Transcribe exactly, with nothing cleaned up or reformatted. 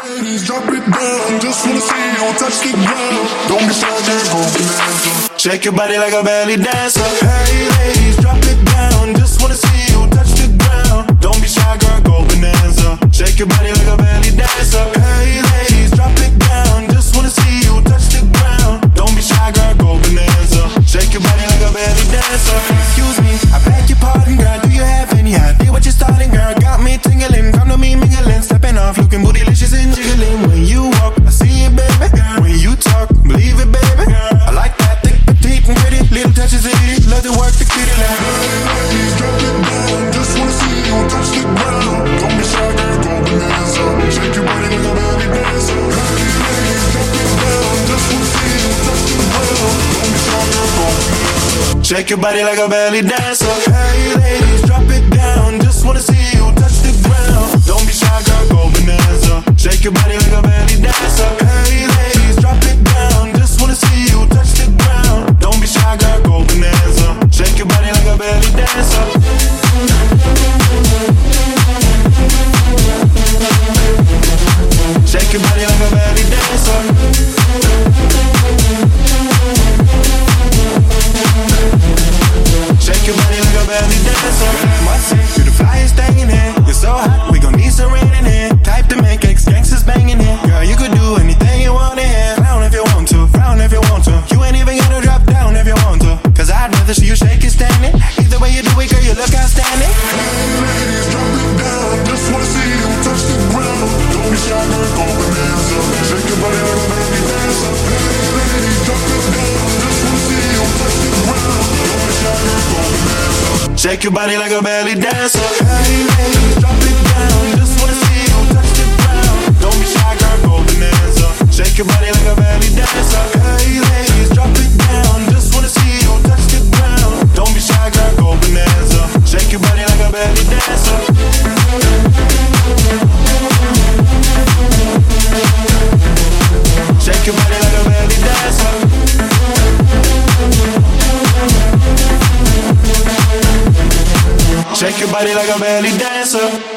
Ladies, drop it down. Just wanna see you touch the ground. Don't be shy, just go bonanza. Shake your body like a belly dancer. Hey ladies, drop it down. Just wanna see you touch the ground. Don't be shy, girl, go bonanza. Shake your body like a belly dancer. Hey ladies, drop it down. Just wanna see you touch the ground. Don't be shy, girl, go bonanza. Shake your body like a belly dancer. Excuse me, I beg your pardon, girl. Do you have any idea what you're starting, girl? Got me tingling, come to me mingling, stepping off, looking bootylicious and jiggling. When you walk, I see it, baby. When you talk, believe it, baby. I like that thick, petite and pretty, little touches of it. Love to work the kitty like. Ladies, drop it down. Just wanna see you touch the ground. Don't be shy, girl, go bonanza. Shake your body like a belly dancer. Ladies, drop it down. Just wanna see you touch the ground. Don't be shy, girl, go bonanza. Shake your body like a belly dancer. Hey ladies, drop it down. Just wanna see you touch the ground. Don't be shy, girl, go bonanza. Shake your body like a belly dancer. Hey ladies, drop it down. Just wanna see you touch the ground. Don't be shy, girl, go bonanza. Shake your body like a belly dancer. Shake your body like a belly dancer. Shake your body like a belly dancer. What's it? You're the flyest thing in here. You're so hot, we gon' need some rain in here. Type to make ex gangsters banging here. Girl, you could do anything you wanna hear. Frown if you want to, frown if you want to. You ain't even gotta drop down if you want to. Cause I'd rather see you shake it standing. Either way you do it, girl, you look outstanding. Ladies, drop it down. Just wanna see you touch the ground. Don't be shy, girl, go bonanza. Shake your body like a belly dancer. Ladies, drop it down. Just wanna see you touch the ground. Don't be shy, girl, go bonanza. Shake your body like a belly dancer. Hey ladies, drop it down. Just wanna see you touch the ground. Don't be shy, girl, go bonanza. Shake your body like a belly dancer. Hey ladies, drop it down. Just wanna see you touch the ground. Don't be shy, girl, go bonanza. Shake your body like a belly dancer. Shake your body like a belly dancer. Shake your body like a belly dancer.